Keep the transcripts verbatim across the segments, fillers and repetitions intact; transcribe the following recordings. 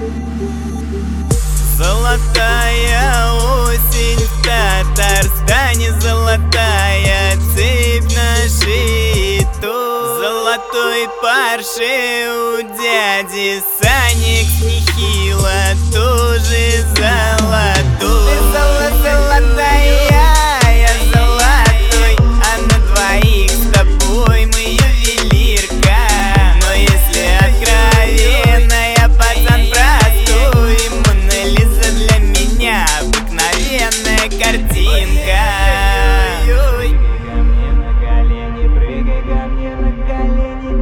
Золотая осень в Татарстане, золотая цепь на шее тут. Золотой Порше у дяди Саник, нехило тоже золотой. Ты золотая, я золотой, а на двоих с тобой мы ювелирка. Но если откровенно, я пацан простой, Мона Лиза для меня обыкновенная картинка. Прыгай ко мне на колени,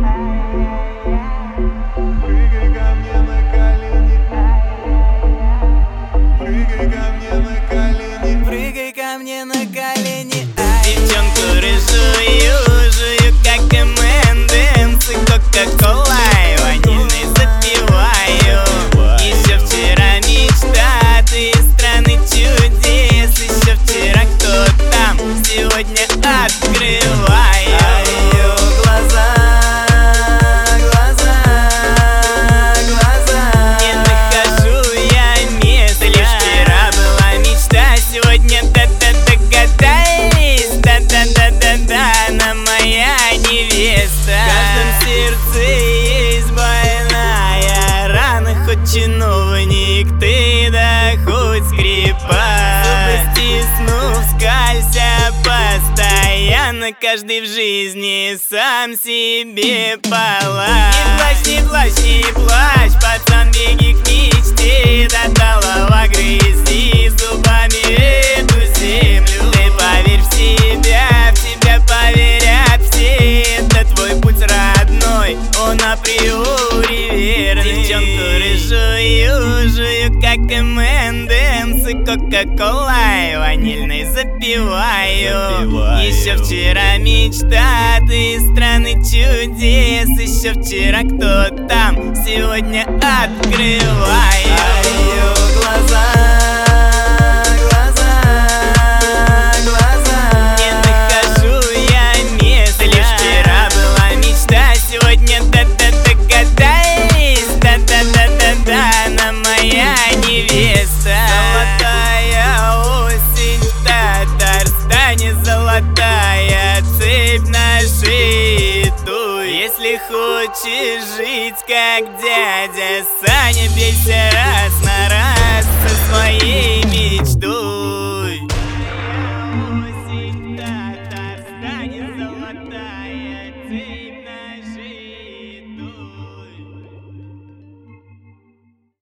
прыгай ко мне на колени, прыгай ко мне на колени, прыгай ко мне на колени. Девчонку рыжую жую, как эм энд эмс и кока-колой ванильной запиваю. Еще вчера мечта, ты из страны чудес. Еще вчера кто там, сегодня открываю. Глаза, глаза, глаза. Не нахожу я места. Лишь вчера была мечта, сегодня да-да-да догадались. Да-да-да-да-да, она моя невеста. В каждом сердце есть больная рана, хоть чиновник ты, да хоть скрипач. Зубы стиснув, скалься постоянно, каждый в жизни сам себе палач. Не плачь, не плачь, не плачь, пацан, беги к мечте. До талого грызи зубами эту землю. Ты поверь в себя, в тебя поверят все. Это твой путь родной, он априори верный. Девчонку рыжую жую, как эм энд эмс и кока-колой ванильной запиваю. Еще вчера мечта, ты из страны чудес. Еще вчера кто там, сегодня открываю. Глаза, глаза, глаза. Не нахожу я места. Лишь вчера была мечта, сегодня да-да догадались. Да-да-да-да-да, она моя невеста. Золотая осень в Татарстане, золотая цепь на шее тут. Если хочешь жить как дядя Саня, бейся раз на раз со своей